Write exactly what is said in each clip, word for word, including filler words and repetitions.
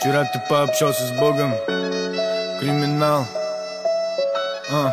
Вчера ты пообщался с Богом, криминал. а.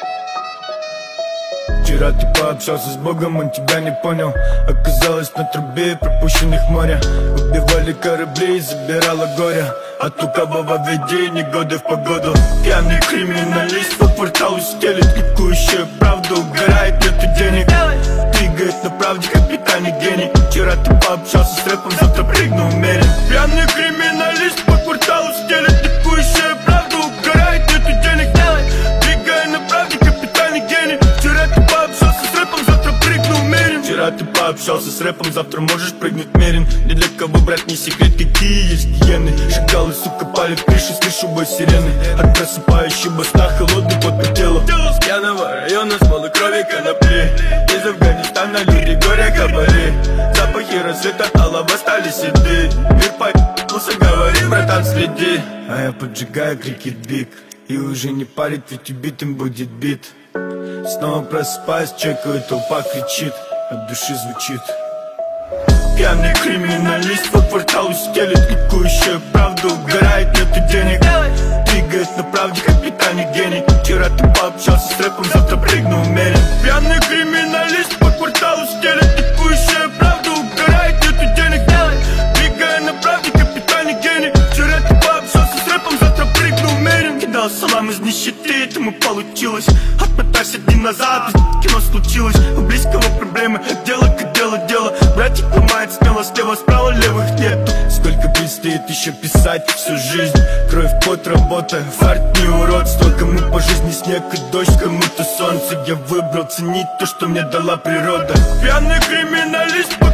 Вчера ты пообщался с Богом, он тебя не понял. Оказалось на трубе пропущенных моря. Убивали корабли и забирало горе от лукавого видения, годы в погоду. Пьяный криминалист по порталу стелит ликующую правду. Угорает, нету денег, двигает на правде капитальный гений. Вчера ты пообщался с рэпом, завтра прыгну умерен. Пьяный криминалист по кварталу стелит ликующую правду. Угорает, нету денег, двигает на правде капитальный гений. Вчера ты пообщался с рэпом, завтра прыгну умерен. Вчера ты пообщался с рэпом, завтра можешь прыгнуть мерен. Ни для кого, брат, не секрет, какие есть гиены. Шакалы, сука, палят крыши, слышу бой сирены. От просыпающего сна холодный пот по телу. С пьяного района, с малой крови конопли. Из Афганистана люди горя кабали. Запахи рассвета, алого стали седы. Мир поебался, говорит, братан, следи. А я поджигаю крикет биг. И уже не парит, ведь убитым будет бит. Снова просыпаюсь, чекаю, толпа кричит. От души звучит. Пьяный криминалист по кварталу стелит ликующую правду. Угорает, нету денег, двигает на правде капитальный гений. Вчера ты пообщался с рэпом, завтра прыгну умерен. Пьяный криминалист по кварталу стелит ликующую правду. Угорает, нету денег, двигает на правде капитальный гений. Вчера ты пообщался с рэпом, завтра прыгну умерен. Кидал салам из нищеты, этому получилось. Отмотайся дни назад, кино случилось. У близкого проблемы, дело как дело, дело. Братик ломает смело, слева, справа, левых нету. Сколько предстоит еще писать всю жизнь. Кровь, пот, работа, фарт, не уродство. Кому по жизни снег и дождь, кому-то солнце. Я выбрал ценить то, что мне дала природа. Пьяный криминалист по